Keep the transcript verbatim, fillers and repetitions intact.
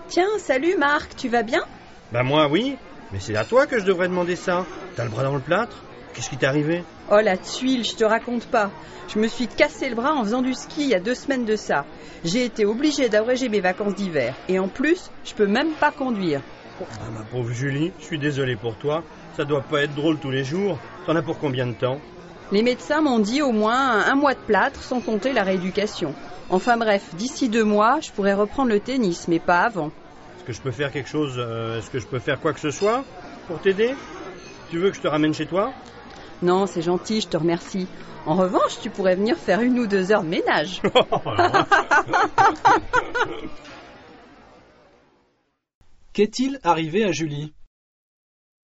Tiens, salut Marc, tu vas bien? Bah moi oui, mais c'est à toi que je devrais demander ça. T'as le bras dans le plâtre? Qu'est-ce qui t'est arrivé? Oh la tuile, je te raconte pas. Je me suis cassé le bras en faisant du ski il y a deux semaines de ça. J'ai été obligée d'abréger mes vacances d'hiver. Et en plus, je peux même pas conduire. Ah ma pauvre Julie, je suis désolé pour toi. Ça doit pas être drôle tous les jours. T'en as pour combien de temps? Les médecins m'ont dit au moins un mois de plâtre sans compter la rééducation. Enfin bref, d'ici deux mois, je pourrais reprendre le tennis, mais pas avant. Est-ce que je peux faire quelque chose euh, Est-ce que je peux faire quoi que ce soit pour t'aider? Tu veux que je te ramène chez toi? Non, c'est gentil, je te remercie. En revanche, tu pourrais venir faire une ou deux heures de ménage. Qu'est-il arrivé à Julie?